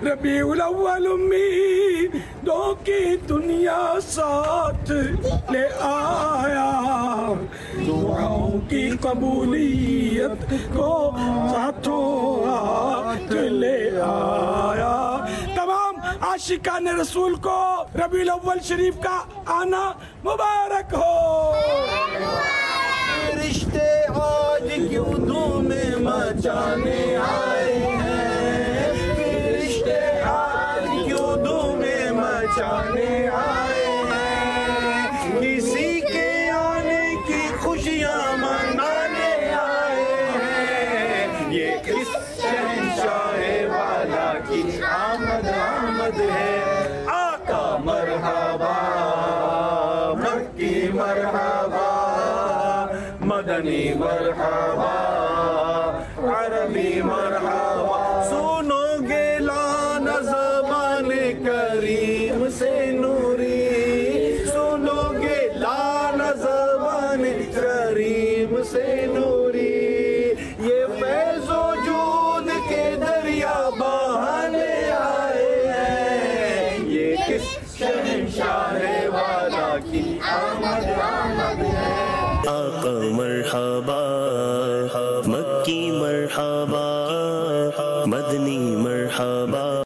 ربیع الاول امیدوں کی دنیا ساتھ لے آیا، دعاؤں کی قبولیت کو ساتھوں ہاتھ لے آیا۔ تمام عاشقان رسول کو ربیع الاول شریف کا آنا مبارک ہو۔ رشتے آج کیوں دھوم مچانے آئے ہیں، رشتے آج کیوں دھوم مچانے آئے ہیں، کسی کے آنے کی خوشیاں منانے آئے ہیں، یہ کس شہنشاہ والا کی آمد آمد ہے۔ آقا مرحبا، مکی مرحبا، مدنی مرحبا، عربی مرحبا۔ سنو گے لان زبان کریم سے نوری، سنو گے لان زبان کریم سے نوری، یہ فیض و جود کے دریا بہانے آئے ہیں، یہ کس شہنشاہ والا کی آمد آمد ہے۔ آقا مرحبا